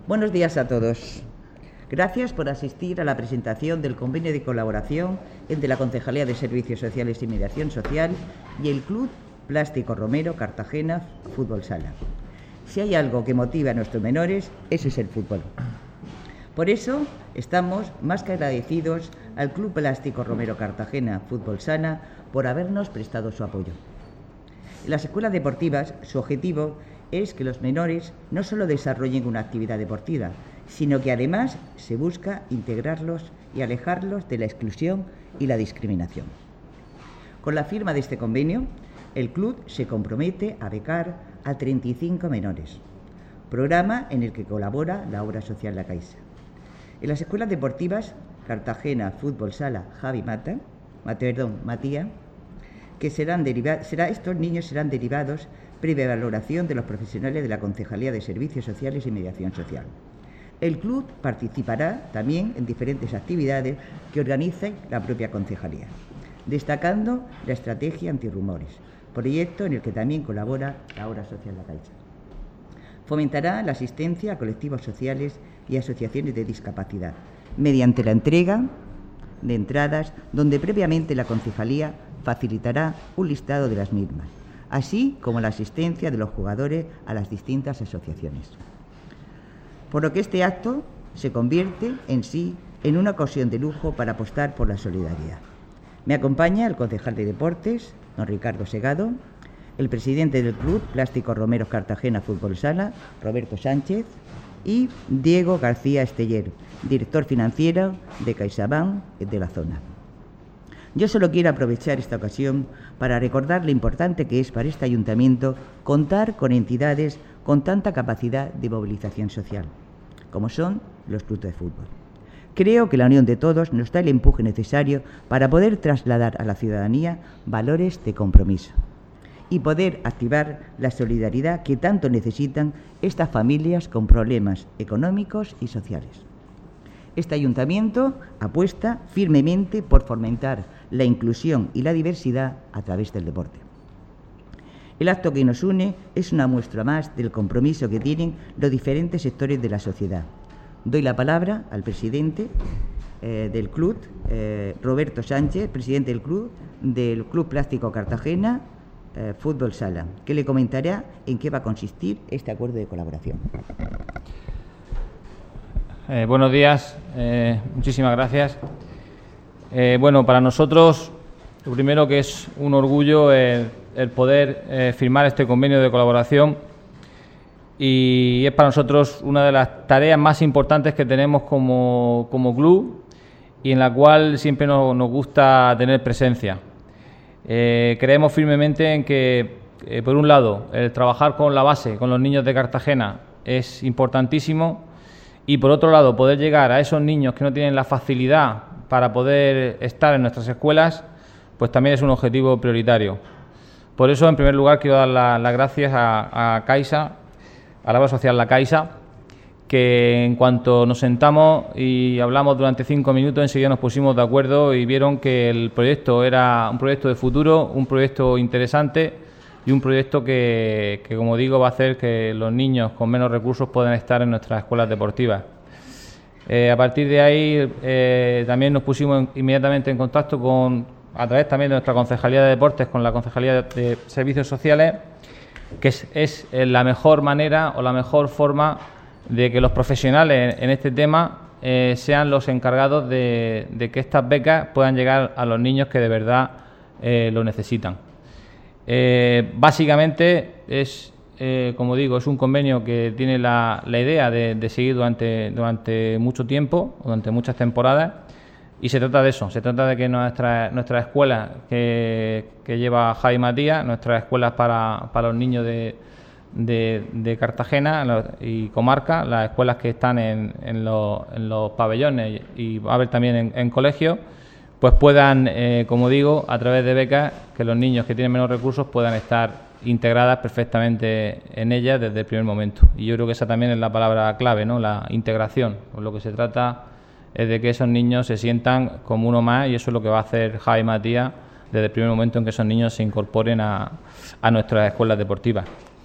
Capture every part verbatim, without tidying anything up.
Buenos días a todos. Gracias por asistir a la presentación del convenio de colaboración entre la Concejalía de Servicios Sociales y Mediación Social y el Club Plástico Romero Cartagena Fútbol Sala. Si hay algo que motiva a nuestros menores, ese es el fútbol. Por eso estamos más que agradecidos al Club Plástico Romero Cartagena Fútbol Sala por habernos prestado su apoyo. En las escuelas deportivas, su objetivo es que los menores no solo desarrollen una actividad deportiva, sino que además se busca integrarlos y alejarlos de la exclusión y la discriminación. Con la firma de este convenio, el club se compromete a becar a treinta y cinco menores, programa en el que colabora la obra social La Caixa. En las escuelas deportivas, Cartagena Fútbol Sala Javi Mata, perdón, Matías, que serán derivados, será, estos niños serán derivados previa valoración de los profesionales de la Concejalía de Servicios Sociales y Mediación Social. El club participará también en diferentes actividades que organice la propia concejalía, destacando la estrategia antirrumores, proyecto en el que también colabora la obra social La Caixa. Fomentará la asistencia a colectivos sociales y asociaciones de discapacidad, mediante la entrega de entradas donde previamente la concejalía facilitará un listado de las mismas, así como la asistencia de los jugadores a las distintas asociaciones. Por lo que este acto se convierte en sí en una ocasión de lujo para apostar por la solidaridad. Me acompaña el concejal de Deportes, don Ricardo Segado, el presidente del Club Plástico Romero Cartagena Fútbol Sala, Roberto Sánchez, y Diego García Esteller, director financiero de CaixaBank de la zona. Yo solo quiero aprovechar esta ocasión para recordar lo importante que es para este ayuntamiento contar con entidades con tanta capacidad de movilización social, como son los clubes de fútbol. Creo que la unión de todos nos da el empuje necesario para poder trasladar a la ciudadanía valores de compromiso y poder activar la solidaridad que tanto necesitan estas familias con problemas económicos y sociales. Este ayuntamiento apuesta firmemente por fomentar la inclusión y la diversidad a través del deporte. El acto que nos une es una muestra más del compromiso que tienen los diferentes sectores de la sociedad. Doy la palabra al presidente eh, del club, eh, Roberto Sánchez, presidente del club, del Club Plástico Cartagena eh, Fútbol Sala, que le comentará en qué va a consistir este acuerdo de colaboración. Eh, buenos días, eh, muchísimas gracias. Eh, bueno, para nosotros, lo primero que es un orgullo el, el poder eh, firmar este convenio de colaboración, y es para nosotros una de las tareas más importantes que tenemos como, como club y en la cual siempre nos, nos gusta tener presencia. Eh, creemos firmemente en que, eh, por un lado, el trabajar con la base, con los niños de Cartagena, es importantísimo. Y por otro lado, poder llegar a esos niños que no tienen la facilidad para poder estar en nuestras escuelas, pues también es un objetivo prioritario. Por eso, en primer lugar, quiero dar las la gracias a, a Caixa, a la obra social La Caixa, que en cuanto nos sentamos y hablamos durante cinco minutos, enseguida nos pusimos de acuerdo y vieron que el proyecto era un proyecto de futuro, un proyecto interesante y un proyecto que, que, como digo, va a hacer que los niños con menos recursos puedan estar en nuestras escuelas deportivas. Eh, a partir de ahí, eh, también nos pusimos en, inmediatamente en contacto con, a través también de nuestra Concejalía de Deportes, con la Concejalía de Servicios Sociales, que es, es la mejor manera o la mejor forma de que los profesionales en, en este tema eh, sean los encargados de, de que estas becas puedan llegar a los niños que de verdad eh, lo necesitan. Eh, básicamente es, eh, como digo, es un convenio que tiene la, la idea de, de seguir durante, durante mucho tiempo, durante muchas temporadas, y se trata de eso, se trata de que nuestra, nuestra escuela que, que lleva Javi Matías, nuestras escuelas para, para los niños de, de, de Cartagena y comarca, las escuelas que están en, en, los, en los pabellones y va a haber también en, en colegios, pues puedan, eh, como digo, a través de becas, que los niños que tienen menos recursos puedan estar integradas perfectamente en ellas desde el primer momento. Y yo creo que esa también es la palabra clave, ¿no? La integración. Pues lo que se trata es de que esos niños se sientan como uno más, y eso es lo que va a hacer Javi Matías desde el primer momento en que esos niños se incorporen a, a nuestras escuelas deportivas.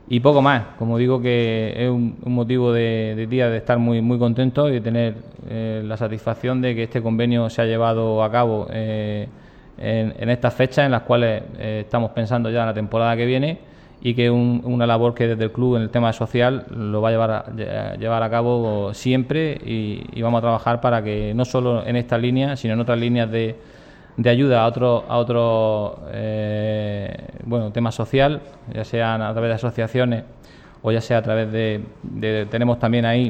Y poco más, como digo, que es un, un motivo de, de día de estar muy muy contento y de tener eh, la satisfacción de que este convenio se ha llevado a cabo eh, en, en estas fechas en las cuales eh, estamos pensando ya en la temporada que viene, y que es un, una labor que desde el club en el tema social lo va a llevar a, a llevar a cabo siempre, y, y vamos a trabajar para que no solo en esta línea, sino en otras líneas de de ayuda a otros a otro, eh, bueno, tema social, ya sean a través de asociaciones o ya sea a través de, de tenemos también ahí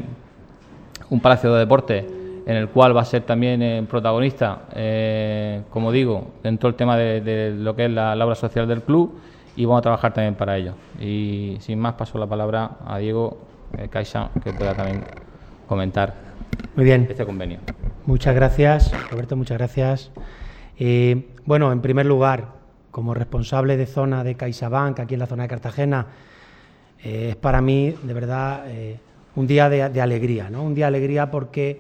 un palacio de deportes en el cual va a ser también eh, protagonista, eh, como digo, dentro del tema de, de lo que es la, la obra social del club, y vamos a trabajar también para ello. Y sin más, paso la palabra a Diego eh, Caixa, que pueda también comentar Muy bien. este convenio. Muchas gracias, Roberto, muchas gracias. Eh, bueno, en primer lugar, como responsable de zona de CaixaBank aquí en la zona de Cartagena, eh, es para mí, de verdad, eh, un día de, de alegría, ¿no? Un día de alegría porque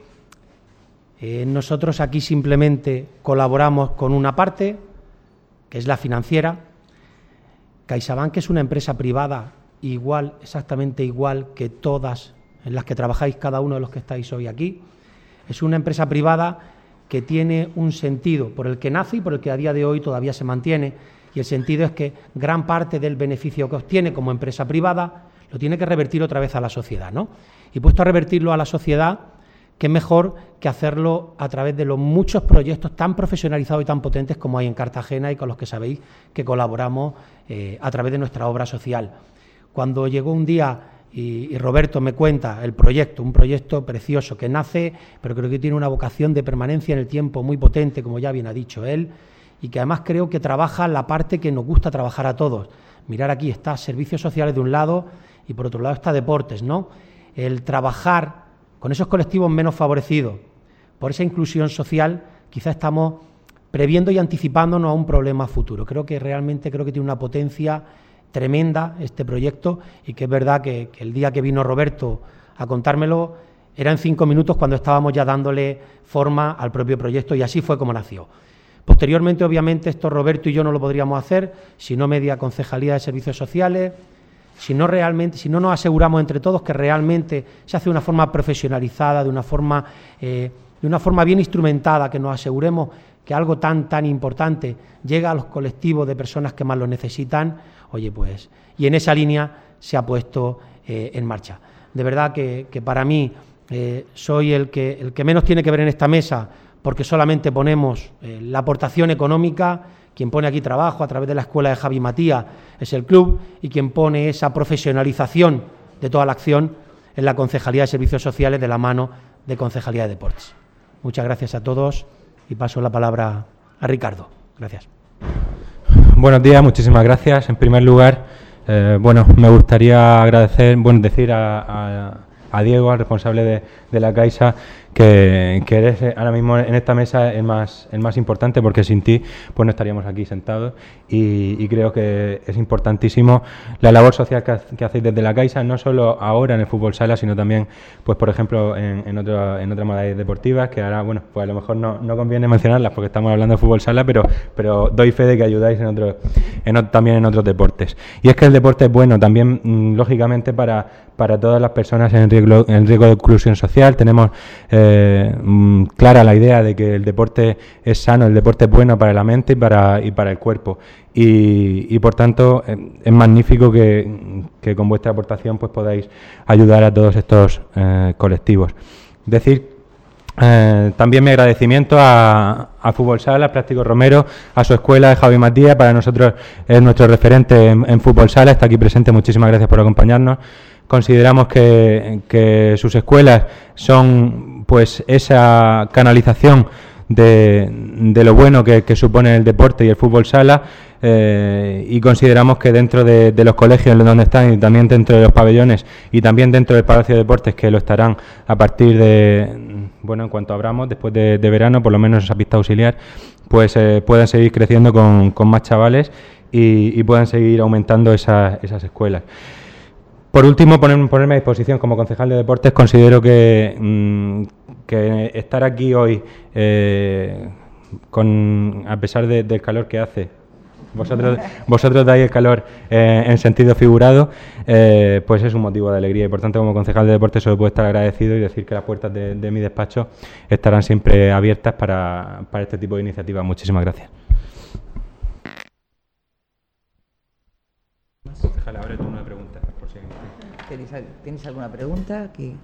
eh, nosotros aquí simplemente colaboramos con una parte, que es la financiera. CaixaBank es una empresa privada igual, exactamente igual que todas en las que trabajáis cada uno de los que estáis hoy aquí. Es una empresa privada que tiene un sentido por el que nace y por el que a día de hoy todavía se mantiene, y el sentido es que gran parte del beneficio que obtiene como empresa privada lo tiene que revertir otra vez a la sociedad, ¿no? Y puesto a revertirlo a la sociedad, qué mejor que hacerlo a través de los muchos proyectos tan profesionalizados y tan potentes como hay en Cartagena y con los que sabéis que colaboramos eh, a través de nuestra obra social. Cuando llegó un día y Roberto me cuenta el proyecto, un proyecto precioso que nace, pero creo que tiene una vocación de permanencia en el tiempo muy potente, como ya bien ha dicho él, y que además creo que trabaja la parte que nos gusta trabajar a todos. Mirar, aquí está servicios sociales de un lado y por otro lado está deportes, ¿no? El trabajar con esos colectivos menos favorecidos, por esa inclusión social, quizá estamos previendo y anticipándonos a un problema futuro. Creo que realmente creo que tiene una potencia tremenda este proyecto, y que es verdad que, que el día que vino Roberto a contármelo eran cinco minutos cuando estábamos ya dándole forma al propio proyecto, y así fue como nació. Posteriormente, obviamente, esto Roberto y yo no lo podríamos hacer si no media Concejalía de Servicios Sociales, si no realmente, si no nos aseguramos entre todos que realmente se hace de una forma profesionalizada, de una forma, eh, de una forma bien instrumentada, que nos aseguremos que algo tan tan importante llega a los colectivos de personas que más lo necesitan. Oye, pues, y en esa línea se ha puesto eh, en marcha. De verdad que, que para mí eh, soy el que, el que menos tiene que ver en esta mesa, porque solamente ponemos eh, la aportación económica. Quien pone aquí trabajo a través de la escuela de Javi Matías es el club, y quien pone esa profesionalización de toda la acción es la Concejalía de Servicios Sociales, de la mano de Concejalía de Deportes. Muchas gracias a todos y paso la palabra a Ricardo. Gracias. Buenos días, muchísimas gracias. En primer lugar, eh, bueno, me gustaría agradecer, bueno, decir a, a, a Diego, al responsable de, de la Caixa, que, que eres ahora mismo en esta mesa el más, el más importante, porque sin ti pues no estaríamos aquí sentados, y, y creo que es importantísimo la labor social que, que hacéis desde la Caixa, no solo ahora en el fútbol sala, sino también, pues por ejemplo, en, en, otro, en otras modalidades deportivas, que ahora, bueno, pues a lo mejor no, no conviene mencionarlas porque estamos hablando de fútbol sala, pero, pero doy fe de que ayudáis en otro, en, también en otros deportes. Y es que el deporte es bueno también, mmm, lógicamente, para, para todas las personas en riesgo, en riesgo de exclusión social. Tenemos eh, mmm, clara la idea de que el deporte es sano, el deporte es bueno para la mente y para, y para el cuerpo. Y, y por tanto eh, es magnífico que, que con vuestra aportación pues podáis ayudar a todos estos eh, colectivos. Decir eh, también mi agradecimiento a, a Fútbol Sala, a Plástico Romero, a su escuela de Javi Matías. Para nosotros es nuestro referente en, en Fútbol Sala, está aquí presente. Muchísimas gracias por acompañarnos. Consideramos que, que sus escuelas son pues esa canalización de, de lo bueno que, que supone el deporte y el fútbol sala, eh, y consideramos que dentro de, de los colegios donde están, y también dentro de los pabellones, y también dentro del Palacio de Deportes, que lo estarán a partir de, bueno, en cuanto abramos después de, de verano, por lo menos esa pista auxiliar, pues eh, puedan seguir creciendo con, con más chavales y, y puedan seguir aumentando esa, esas escuelas. Por último, poner, ponerme a disposición como concejal de deportes. Considero que, mmm, que estar aquí hoy, eh, con, a pesar de, del calor que hace, vosotros, vosotros dais el calor eh, en sentido figurado, eh, pues es un motivo de alegría y por tanto como concejal de deporte solo puedo estar agradecido y decir que las puertas de, de mi despacho estarán siempre abiertas para, para este tipo de iniciativas. Muchísimas gracias. Concejal, abre turno de preguntas. Por si ¿Tienes, ¿Tienes alguna pregunta? Que...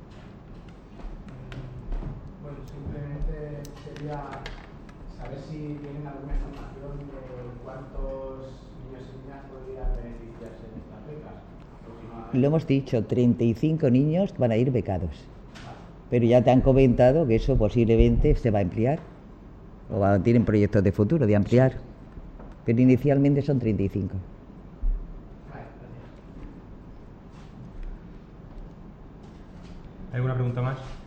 Bueno, simplemente sería saber si tienen alguna estimación de cuántos niños y niñas podrían beneficiarse de estas becas. Lo hemos dicho, treinta y cinco niños van a ir becados. Pero ya te han comentado que eso posiblemente se va a ampliar. O va, tienen proyectos de futuro de ampliar. Pero inicialmente son treinta y cinco. ¿Alguna pregunta más?